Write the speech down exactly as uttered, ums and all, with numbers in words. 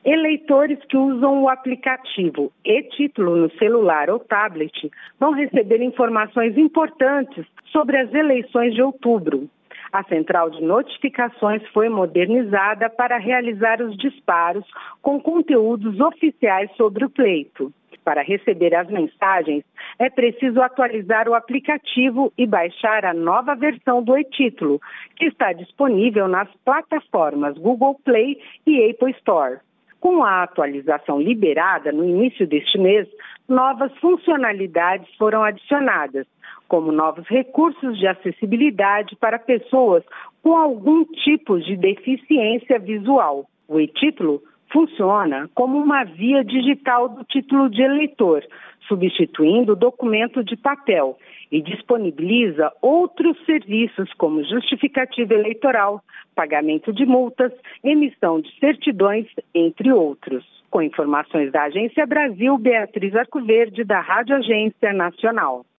Eleitores que usam o aplicativo e-Título no celular ou tablet vão receber informações importantes sobre as eleições de outubro. A central de notificações foi modernizada para realizar os disparos com conteúdos oficiais sobre o pleito. Para receber as mensagens, é preciso atualizar o aplicativo e baixar a nova versão do e-Título, que está disponível nas plataformas Google Play e Apple Store. Com a atualização liberada no início deste mês, novas funcionalidades foram adicionadas, como novos recursos de acessibilidade para pessoas com algum tipo de deficiência visual. O e-Título funciona como uma via digital do título de eleitor, substituindo o documento de papel, e disponibiliza outros serviços como justificativa eleitoral, pagamento de multas, emissão de certidões, entre outros. Com informações da Agência Brasil, Beatriz Arcoverde, da Rádio Agência Nacional.